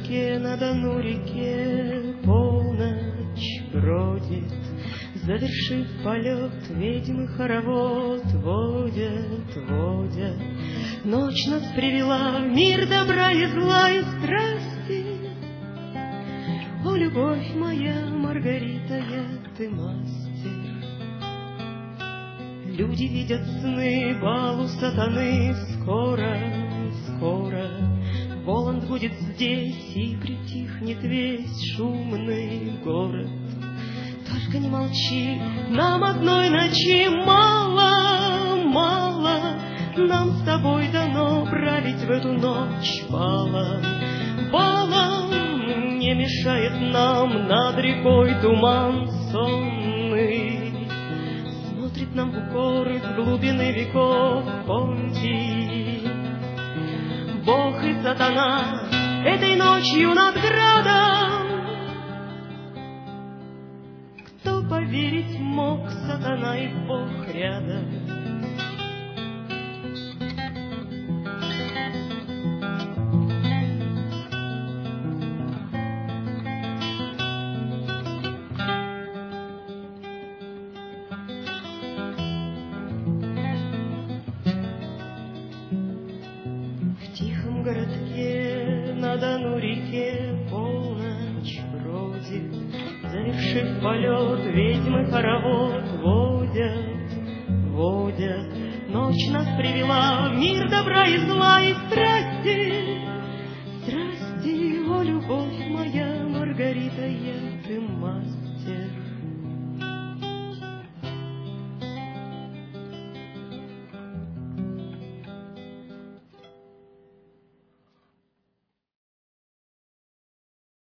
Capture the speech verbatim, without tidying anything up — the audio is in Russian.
городке, на Дону реке полночь бродит. Завершив полет, ведьмы хоровод водят, водят. Ночь нас привела в мир добра и зла и страсти. О, любовь моя, Маргарита, я ты мастер. Люди видят сны, бал у сатаны. Скоро, скоро Воланд будет здесь, и притихнет весь шумный город. Только не молчи, нам одной ночи мало, мало. Нам с тобой дано править в эту ночь балом, балом. Не мешает нам над рекой туман сонный. Смотрит нам в укор из глубины веков Понтий. Бог и сатана этой ночью над градом. Кто поверить мог, сатана и Бог рядом? В тихом городке, на Дону реке полночь бродит. Завершив полет, ведьмы хоровод водят, водят. Ночь нас привела в мир добра и зла и страсти. Страсти, о, любовь моя, Маргарита, я ты мастер.